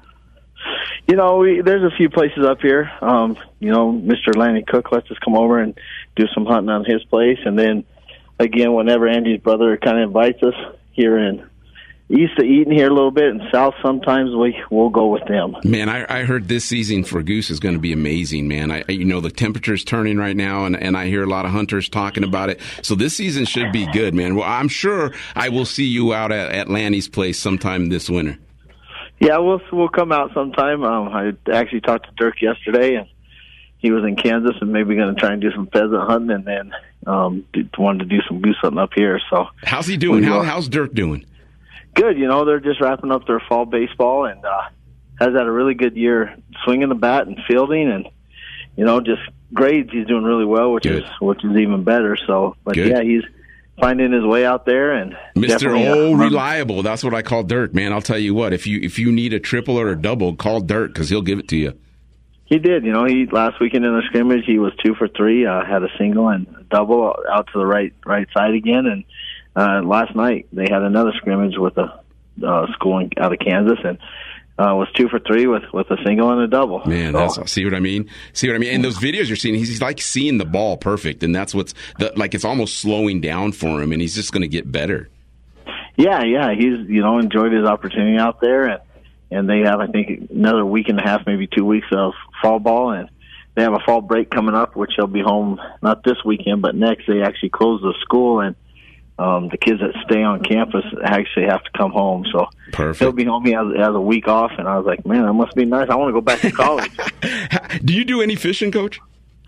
[SPEAKER 7] You know, we, there's a few places up here. Um, you know, Mister Lanny Cook lets us come over and do some hunting on his place. And then, again, whenever Andy's brother kind of invites us here in east of Eaton here a little bit and south sometimes, we, we'll go with them.
[SPEAKER 3] Man, I, I heard this season for goose is going to be amazing, man. I, you know, the temperature's turning right now, and, and I hear a lot of hunters talking about it. So this season should be good, man. Well, I'm sure I will see you out at, at Lanny's place sometime this winter.
[SPEAKER 7] Yeah, we'll we'll come out sometime. Um, I actually talked to Dirk yesterday, and he was in Kansas and maybe going to try and do some pheasant hunting, and then um, wanted to do some goose hunting up here. So
[SPEAKER 3] how's he doing? How, how's Dirk doing?
[SPEAKER 7] Good. You know, they're just wrapping up their fall baseball, and uh, has had a really good year swinging the bat and fielding, and you know, just grades. He's doing really well, which good. is which is even better. So, but good. yeah, he's finding his way out there, and
[SPEAKER 3] Mister Oh uh, Reliable. That's what I call Dirk, man. I'll tell you what, if you if you need a triple or a double, call Dirk because he'll give it to you.
[SPEAKER 7] He did. You know, he last weekend in the scrimmage, he was two for three, uh, had a single and a double out to the right right side again. And uh, last night they had another scrimmage with a uh, school in, out of Kansas, and Uh, was two for three with, with a single and a double.
[SPEAKER 3] Man, so. that's see what I mean. See what I mean. And those videos you're seeing, he's, he's like seeing the ball perfect, and that's what's the, like. It's almost slowing down for him, and he's just going to get better.
[SPEAKER 7] Yeah, yeah, he's you know enjoyed his opportunity out there, and and they have I think another week and a half, maybe two weeks of fall ball, and they have a fall break coming up, which he'll be home not this weekend, but next. They actually close the school, and Um, the kids that stay on campus actually have to come home. So
[SPEAKER 3] Perfect.
[SPEAKER 7] He'll be home. He has, has a week off, and I was like, man, that must be nice. I want to go back to college.
[SPEAKER 3] Do you do any fishing, Coach?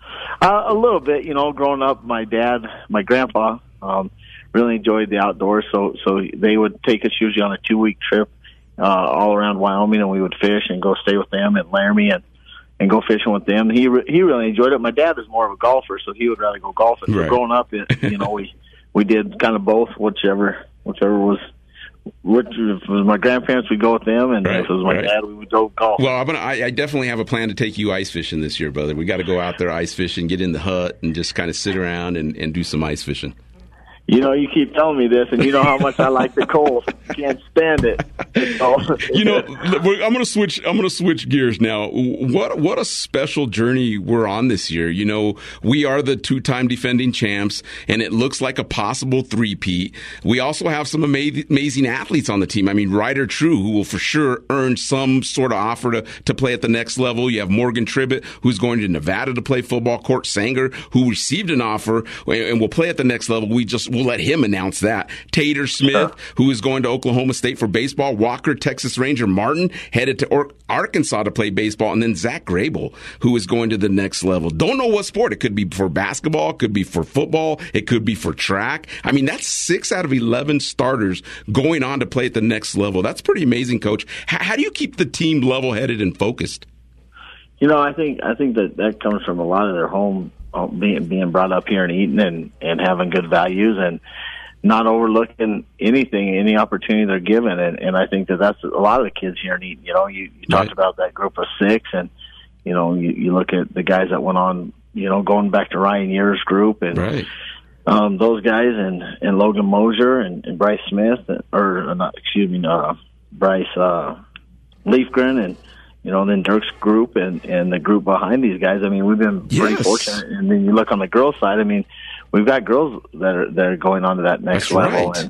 [SPEAKER 7] Uh, a little bit. You know, growing up, my dad, my grandpa, um, really enjoyed the outdoors. So, so they would take us usually on a two-week trip uh, all around Wyoming, and we would fish and go stay with them at Laramie and and go fishing with them. He re- he really enjoyed it. My dad was more of a golfer, so he would rather go golfing.
[SPEAKER 3] Right.
[SPEAKER 7] So growing up, it, you know, we we did kind of both, whichever whichever was. Which, if it was my grandparents, we'd go with them, and
[SPEAKER 3] right,
[SPEAKER 7] if it was my
[SPEAKER 3] right.
[SPEAKER 7] dad, we would go golf.
[SPEAKER 3] Well, I'm gonna, I, I definitely have a plan to take you ice fishing this year, brother. We got to go out there ice fishing, get in the hut, and just kind of sit around and, and do some ice fishing.
[SPEAKER 7] You know, you keep telling me this, and you know how much I like the cold. Can't stand it. So.
[SPEAKER 3] You know, I'm going to switch. I'm going to switch gears now. What what a special journey we're on this year. You know, we are the two-time defending champs, and it looks like a possible three-peat. We also have some ama- amazing athletes on the team. I mean, Ryder True, who will for sure earn some sort of offer to, to play at the next level. You have Morgan Tribbett, who's going to Nevada to play football. Court Sanger, who received an offer and will play at the next level. We just We'll let him announce that. Tater Smith, sure. who is going to Oklahoma State for baseball. Walker, Texas Ranger Martin, headed to or- Arkansas to play baseball. And then Zach Grable, who is going to the next level. Don't know what sport. It could be for basketball. It could be for football. It could be for track. I mean, that's six out of eleven starters going on to play at the next level. That's pretty amazing, Coach. H- how do you keep the team level-headed and focused?
[SPEAKER 7] You know, I think I think that that comes from a lot of their home being being brought up here in Eaton and, and having good values and not overlooking anything, any opportunity they're given. And, and I think that that's a lot of the kids here in Eaton. You know, you, you
[SPEAKER 3] right.
[SPEAKER 7] talked about that group of six, and, you know, you, you look at the guys that went on, you know, going back to Ryan Year's group and
[SPEAKER 3] right.
[SPEAKER 7] um, those guys and, and Logan Mosier and, and Bryce Smith, or not, excuse me, uh, Bryce uh, Leafgren and, you know, then Dirk's group and, and the group behind these guys. I mean, we've been pretty
[SPEAKER 3] yes.
[SPEAKER 7] fortunate. And then you look on the girls' side. I mean, we've got girls that are that are going on to that next
[SPEAKER 3] That's
[SPEAKER 7] level.
[SPEAKER 3] Right.
[SPEAKER 7] And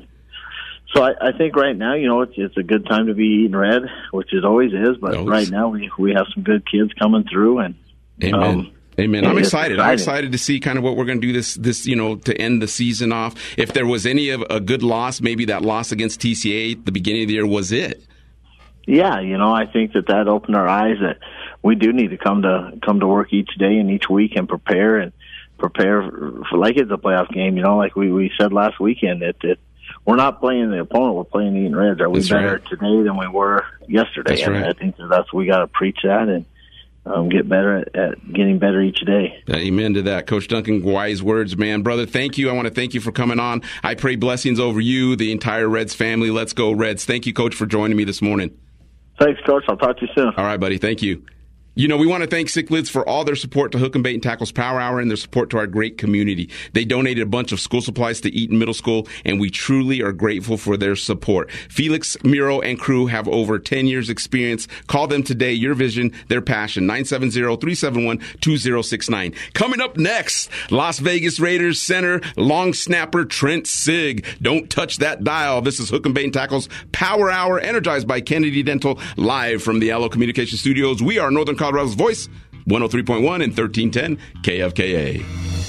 [SPEAKER 7] so I, I think right now, you know, it's it's a good time to be Eaton Red, which it always is. But
[SPEAKER 3] always.
[SPEAKER 7] right now, we we have some good kids coming through, and
[SPEAKER 3] Amen.
[SPEAKER 7] um,
[SPEAKER 3] Amen. I'm
[SPEAKER 7] It's
[SPEAKER 3] excited. I'm
[SPEAKER 7] exciting.
[SPEAKER 3] excited to see kind of what we're going to do this, this, you know, to end the season off. If there was any of a good loss, maybe that loss against T C A at the beginning of the year was it.
[SPEAKER 7] Yeah, you know, I think that that opened our eyes that we do need to come to come to work each day and each week and prepare and prepare for, for like it's a playoff game. You know, like we, we said last weekend, that it, we're not playing the opponent, we're playing the Eaton Reds. Are we
[SPEAKER 3] That's
[SPEAKER 7] better
[SPEAKER 3] right.
[SPEAKER 7] today than we were yesterday?
[SPEAKER 3] That's
[SPEAKER 7] and
[SPEAKER 3] right.
[SPEAKER 7] I think that that's we got to preach that and um, get better at, at getting better each day.
[SPEAKER 3] Amen to that. Coach Duncan, wise words, man. Brother, thank you. I want to thank you for coming on. I pray blessings over you, the entire Reds family. Let's go, Reds. Thank you, Coach, for joining me this morning.
[SPEAKER 7] Thanks, Coach. I'll talk to you soon.
[SPEAKER 3] All right, buddy. Thank you. You know, we want to thank Cichlids for all their support to Hook and Bait and Tackles Power Hour and their support to our great community. They donated a bunch of school supplies to Eaton Middle School, and we truly are grateful for their support. Felix, Miro, and crew have over ten years experience. Call them today. Your vision, their passion. nine seven zero, three seven one, two zero six nine. Coming up next, Las Vegas Raiders center, long snapper Trent Sieg. Don't touch that dial. This is Hook and Bait and Tackles Power Hour, energized by Kennedy Dental, live from the Allo Communication Studios. We are Northern Colorado's voice, one oh three point one and thirteen ten K F K A.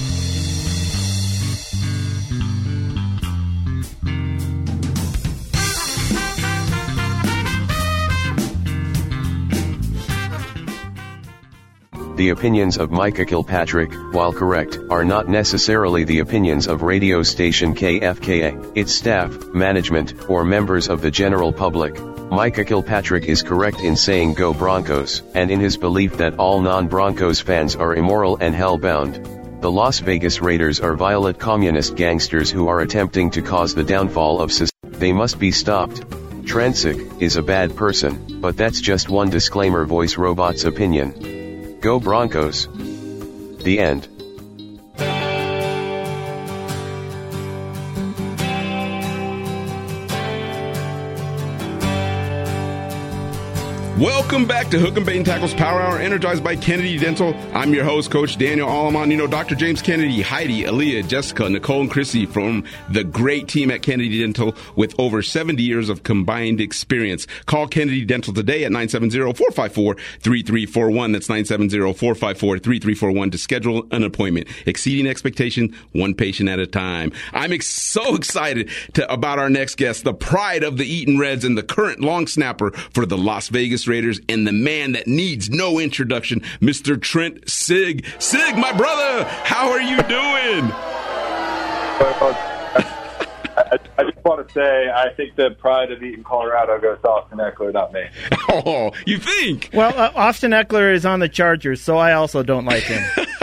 [SPEAKER 8] The opinions of Micah Kilpatrick, while correct, are not necessarily the opinions of radio station K F K A, its staff, management, or members of the general public. Micah Kilpatrick is correct in saying go Broncos, and in his belief that all non-Broncos fans are immoral and hell-bound. The Las Vegas Raiders are violent communist gangsters who are attempting to cause the downfall of society. They must be stopped. Trent Sieg is a bad person, but that's just one disclaimer voice robot's opinion. Go Broncos. The end.
[SPEAKER 3] Welcome back to Hook and Bait and Tackles Power Hour, energized by Kennedy Dental. I'm your host, Coach Daniel Alleman. You know, Doctor James Kennedy, Heidi, Aaliyah, Jessica, Nicole, and Chrissy from the great team at Kennedy Dental with over seventy years of combined experience. Call Kennedy Dental today at nine seven zero, four five four, three three four one. That's nine seven zero, four five four, three three four one to schedule an appointment. Exceeding expectation, one patient at a time. I'm ex- so excited to, about our next guest, the pride of the Eaton Reds and the current long snapper for the Las Vegas Raiders, and the man that needs no introduction, Mister Trent Sieg. Sieg, my brother, how are you doing?
[SPEAKER 9] I, I just want to say, I think the pride of Eaton, Colorado goes to Austin Eckler, not me.
[SPEAKER 3] Oh, you think?
[SPEAKER 4] Well, uh, Austin Eckler is on the Chargers, so I also don't like him.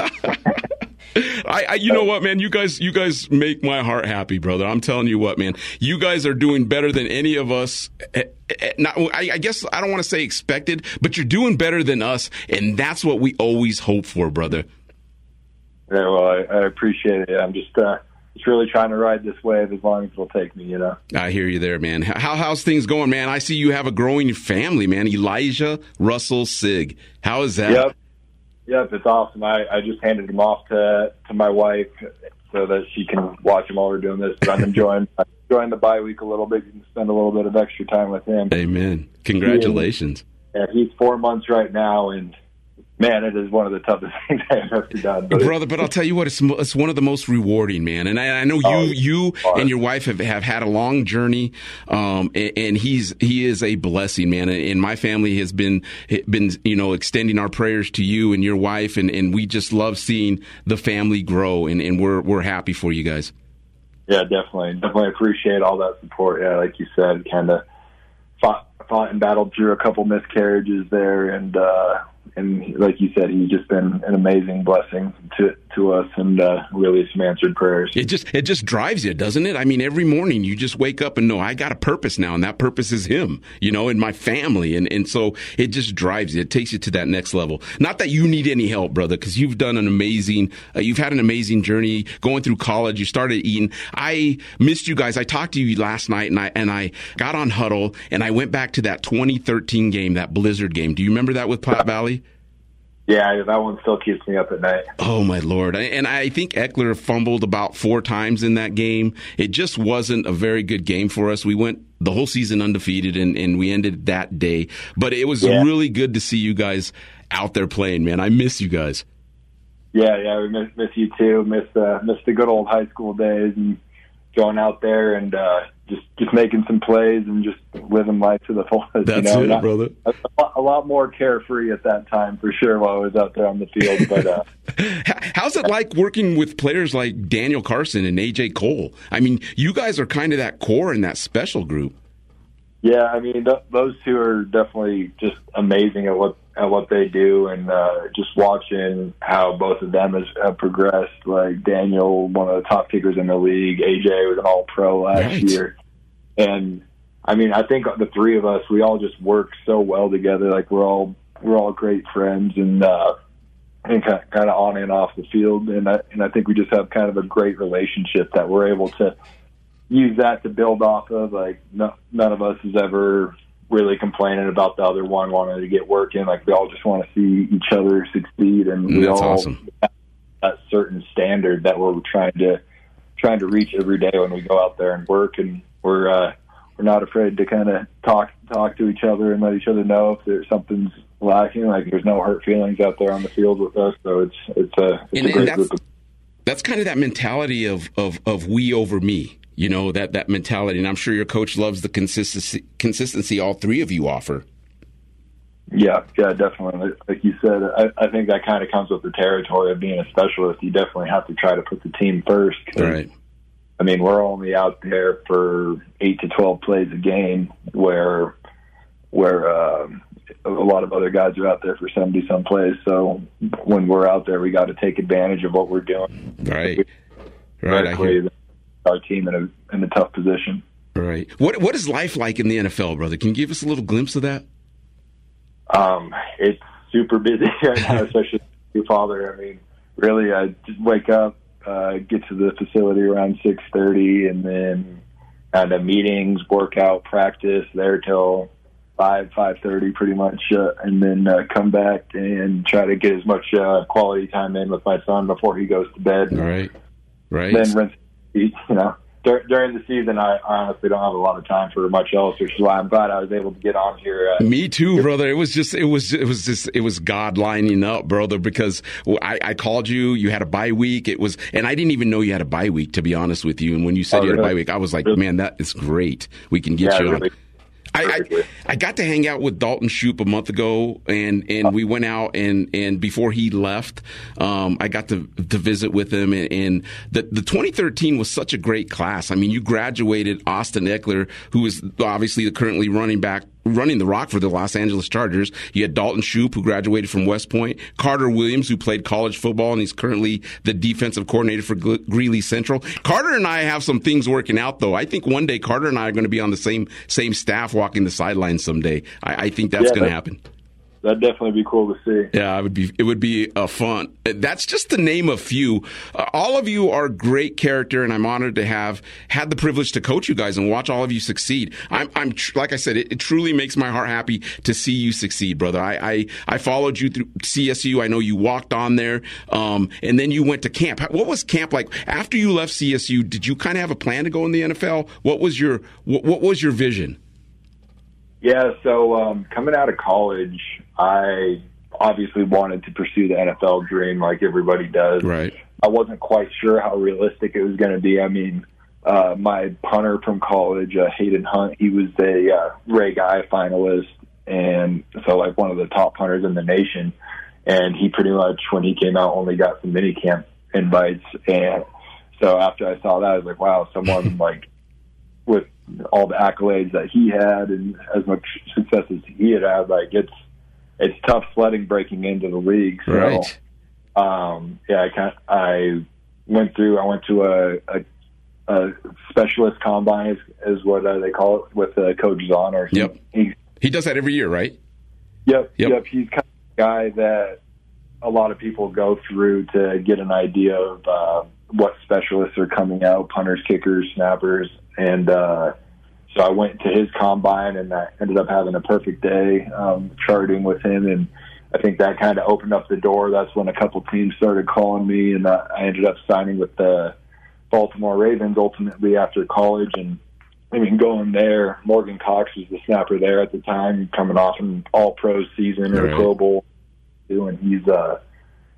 [SPEAKER 3] I, I, you know what, man? You guys, you guys make my heart happy, brother. I'm telling you what, man. You guys are doing better than any of us. Eh, eh, not, I, I guess I don't want to say expected, but you're doing better than us, and that's what we always hope for, brother.
[SPEAKER 9] Yeah, well, I, I appreciate it. I'm just, uh, just really trying to ride this wave as long as it'll take me, you know.
[SPEAKER 3] I hear you there, man. How how's things going, man? I see you have a growing family, man. Elijah Russell Sieg. How is that?
[SPEAKER 9] Yep. Yep, it's awesome. I, I just handed him off to to my wife so that she can watch him while we're doing this. But I'm enjoying I'm enjoying the bye week a little bit. You can spend a little bit of extra time with him.
[SPEAKER 3] Amen. Congratulations.
[SPEAKER 9] Yeah, he's four months right now, and man, it is one of the toughest things I've ever done. But
[SPEAKER 3] brother, but I'll tell you what, it's it's one of the most rewarding, man. And I, I know you
[SPEAKER 9] Oh,
[SPEAKER 3] you
[SPEAKER 9] hard.
[SPEAKER 3] and your wife have, have had a long journey, um, and, and he's he is a blessing, man. And, and my family has been been you know extending our prayers to you and your wife, and, and we just love seeing the family grow, and, and we're we're happy for you guys.
[SPEAKER 9] Yeah, definitely, definitely appreciate all that support. Yeah, like you said, kind of fought fought and battled through a couple miscarriages there, and. uh And like you said, he's just been an amazing blessing to to us, and uh, really some answered prayers.
[SPEAKER 3] It just it just drives you, doesn't it? I mean, every morning you just wake up and know I got a purpose now, and that purpose is him, you know, and my family, and and so it just drives you. It takes you to that next level. Not that you need any help, brother, because you've done an amazing, uh, you've had an amazing journey going through college. You started Eaton. I missed you guys. I talked to you last night, and I and I got on Huddle, and I went back to that twenty thirteen game, that Blizzard game. Do you remember that with Platte Valley?
[SPEAKER 9] Yeah, that one still keeps me up at night.
[SPEAKER 3] Oh, my Lord. And I think Eckler fumbled about four times in that game. It just wasn't a very good game for us. We went the whole season undefeated, and, and we ended that day. But it was
[SPEAKER 9] Yeah.
[SPEAKER 3] really good to see you guys out there playing, man. I miss you guys.
[SPEAKER 9] Yeah, yeah, we miss, miss you too. Miss uh, miss the good old high school days and going out there and uh, just just making some plays and just living life to the fullest.
[SPEAKER 3] That's
[SPEAKER 9] you know?
[SPEAKER 3] it,
[SPEAKER 9] Not,
[SPEAKER 3] brother.
[SPEAKER 9] A lot, a lot more carefree at that time for sure while I was out there on the field. But uh,
[SPEAKER 3] how's it like working with players like Daniel Carson and A J Cole? I mean, you guys are kind of that core in that special group.
[SPEAKER 9] Yeah, I mean, th- those two are definitely just amazing at what at what they do, and uh, just watching how both of them has, have progressed. Like Daniel, one of the top kickers in the league. A J was an All-Pro last
[SPEAKER 3] Right.
[SPEAKER 9] year, and I mean, I think the three of us, we all just work so well together. Like we're all we're all great friends, and uh, and kind of, kind of on and off the field, and I, and I think we just have kind of a great relationship that we're able to use that to build off of. Like no, none of us is ever really complaining about the other one wanting to get work in. Like we all just want to see each other succeed, and we
[SPEAKER 3] That's
[SPEAKER 9] all
[SPEAKER 3] awesome.
[SPEAKER 9] have that certain standard that we're trying to trying to reach every day when we go out there and work. And we're uh, we're not afraid to kind of talk talk to each other and let each other know if there's something's lacking. Like there's no hurt feelings out there on the field with us. So it's it's a, it's
[SPEAKER 3] And-
[SPEAKER 9] a great
[SPEAKER 3] and
[SPEAKER 9] group of
[SPEAKER 3] That's kind of that mentality of, of, of we over me, you know, that, that mentality. And I'm sure your coach loves the consistency, consistency all three of you offer.
[SPEAKER 9] Yeah, yeah, definitely. Like you said, I, I think that kind of comes with the territory of being a specialist. You definitely have to try to put the team first. 'Cause,
[SPEAKER 3] Right.
[SPEAKER 9] I mean, we're only out there for eight to twelve plays a game, where where um, a lot of other guys are out there for seventy some plays. So when we're out there, we got to take advantage of what we're doing.
[SPEAKER 3] Right. Right. I hear.
[SPEAKER 9] Our team in a in a tough position.
[SPEAKER 3] Right. What What is life like in the N F L, brother? Can you give us a little glimpse of that?
[SPEAKER 9] Um, it's super busy right now, especially your father. I mean, really, I just wake up, uh, get to the facility around six thirty, and then kind of meetings, workout, practice there till five five thirty, pretty much, uh, and then uh, come back and try to get as much uh, quality time in with my son before he goes to bed.
[SPEAKER 3] Right. Right.
[SPEAKER 9] Then rinse, you know. Dur- During the season, I honestly don't have a lot of time for much else, which is why I'm glad I was able to get on here. Uh,
[SPEAKER 3] Me too, brother. It was just, it was, it was just, it was God lining up, brother. Because I, I called you, you had a bye week. It was, and I didn't even know you had a bye week, to be honest with you. And when you said
[SPEAKER 9] Oh,
[SPEAKER 3] you had a
[SPEAKER 9] really?
[SPEAKER 3] bye week, I was like, man, that is great. We can get
[SPEAKER 9] yeah,
[SPEAKER 3] you on.
[SPEAKER 9] really.
[SPEAKER 3] I, I I got to hang out with Dalton Shoup a month ago, and, and we went out, and, and before he left, um, I got to to visit with him, and, and the the twenty thirteen was such a great class. I mean, you graduated Austin Eckler, who is obviously the currently running back, running the rock for the Los Angeles Chargers. You had Dalton Shoup, who graduated from West Point, Carter Williams, who played college football, and he's currently the defensive coordinator for Gre- Greeley Central. Carter and I have some things working out, though. I think one day Carter and I are going to be on the same same staff walking the sidelines someday. I, I think that's
[SPEAKER 9] Yeah,
[SPEAKER 3] going to
[SPEAKER 9] that-
[SPEAKER 3] happen.
[SPEAKER 9] That'd definitely be cool to see.
[SPEAKER 3] Yeah, it would be. It would be a fun. That's just to name a few. Uh, all of you are great character, and I'm honored to have had the privilege to coach you guys and watch all of you succeed. I'm, I'm tr- like I said, it, it truly makes my heart happy to see you succeed, brother. I, I, I followed you through C S U. I know you walked on there, um, and then you went to camp. What was camp like after you left C S U? Did you kind of have a plan to go in the N F L? What was your What, what was your vision?
[SPEAKER 9] Yeah, so um, coming out of college, I obviously wanted to pursue the N F L dream like everybody does.
[SPEAKER 3] Right.
[SPEAKER 9] I wasn't quite sure how realistic it was going to be. I mean, uh, my punter from college, uh, Hayden Hunt, he was a uh, Ray Guy finalist, and so like one of the top punters in the nation. And he pretty much, when he came out, only got some mini camp invites. And so after I saw that, I was like, wow, someone like with all the accolades that he had and as much success as he had had, like it's it's tough sledding breaking into the league. So,
[SPEAKER 3] Right.
[SPEAKER 9] um, yeah, I kind I went through. I went to a, a, a specialist combine, is, is what uh, they call it, with uh, Coach Zahner. He,
[SPEAKER 3] Yep.
[SPEAKER 9] He,
[SPEAKER 3] He does that every year, right?
[SPEAKER 9] Yep,
[SPEAKER 3] Yep.
[SPEAKER 9] yep. He's kind of the guy that a lot of people go through to get an idea of uh, what specialists are coming out, punters, kickers, snappers. And uh, so I went to his combine, and I ended up having a perfect day um, charting with him. And I think that kind of opened up the door. That's when a couple teams started calling me, and uh, I ended up signing with the Baltimore Ravens ultimately after college. And I mean, going there, Morgan Cox was the snapper there at the time, coming off an all-pro season or
[SPEAKER 3] Right.
[SPEAKER 9] a Pro Bowl, and he's uh,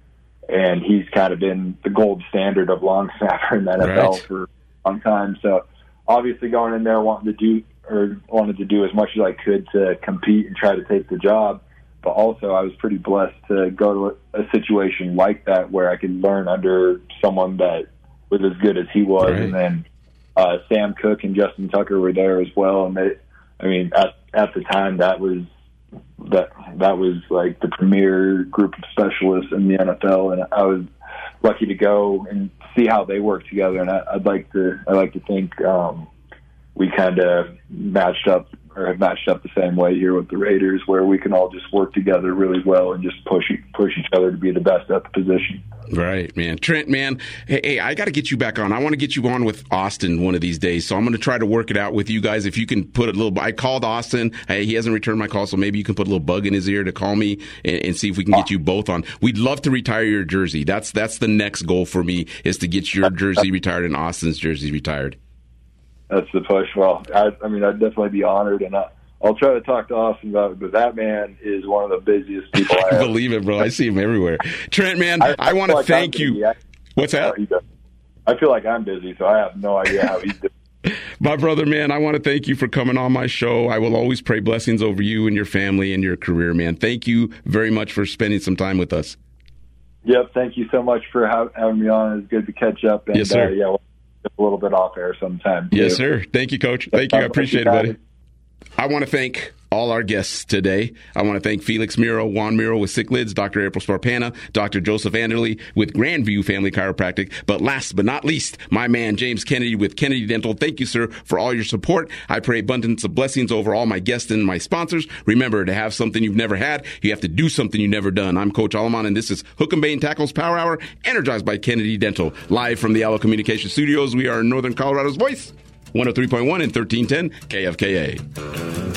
[SPEAKER 9] and he's kind of been the gold standard of long snapper in the N F L
[SPEAKER 3] Right.
[SPEAKER 9] for a long time. So obviously going in there wanting to do or wanted to do as much as I could to compete and try to take the job. But also I was pretty blessed to go to a, a situation like that where I could learn under someone that was as good as he was.
[SPEAKER 3] Right.
[SPEAKER 9] And then uh, Sam Cook and Justin Tucker were there as well. And they, I mean, at, at the time that was, that that was like the premier group of specialists in the N F L, and I was lucky to go and see how they work together. And I, I'd like to, I like to think um, we kind of matched up or have matched up the same way here with the Raiders, where we can all just work together really well and just push push each other to be the best at the position.
[SPEAKER 3] Right, man. Trent, man, hey, hey I got to get you back on. I want to get you on with Austin one of these days, so I'm going to try to work it out with you guys. If you can put a little, I called Austin. Hey, he hasn't returned my call, so maybe you can put a little bug in his ear to call me and, and see if we can get you both on. We'd love to retire your jersey. That's that's the next goal for me, is to get your jersey retired and Austin's jersey retired.
[SPEAKER 9] That's the push. Well, I, I mean, I'd definitely be honored, and I, I'll try to talk to Austin about it, but that man is one of the busiest people I
[SPEAKER 3] I
[SPEAKER 9] have.
[SPEAKER 3] believe it, bro. I see him everywhere. Trent, man, I, I, I want to
[SPEAKER 9] like
[SPEAKER 3] thank you.
[SPEAKER 9] I,
[SPEAKER 3] What's that?
[SPEAKER 9] I feel like I'm busy, so I have no idea how he's doing.
[SPEAKER 3] My brother, man, I want to thank you for coming on my show. I will always pray blessings over you and your family and your career, man. Thank you very much for spending some time with us.
[SPEAKER 9] Yep, thank you so much for ha- having me on. It's good to catch up. And,
[SPEAKER 3] Yes, sir.
[SPEAKER 9] Uh, yeah, we'll get a little bit off air sometime.
[SPEAKER 3] Yes,
[SPEAKER 9] too.
[SPEAKER 3] sir. Thank you, Coach. Thank you. I appreciate it, buddy. I want to thank all our guests today. I want to thank Felix Miro, Juan Miro with Cichlids, Doctor April Sparpana, Doctor Joseph Anderley with Grandview Family Chiropractic. But last but not least, my man James Kennedy with Kennedy Dental. Thank you, sir, for all your support. I pray abundance of blessings over all my guests and my sponsors. Remember, to have something you've never had, you have to do something you've never done. I'm Coach Alleman, and this is Hook and Bane Tackles Power Hour, energized by Kennedy Dental. Live from the Allo Communication Studios, we are in Northern Colorado's voice, one oh three point one and thirteen ten K F K A.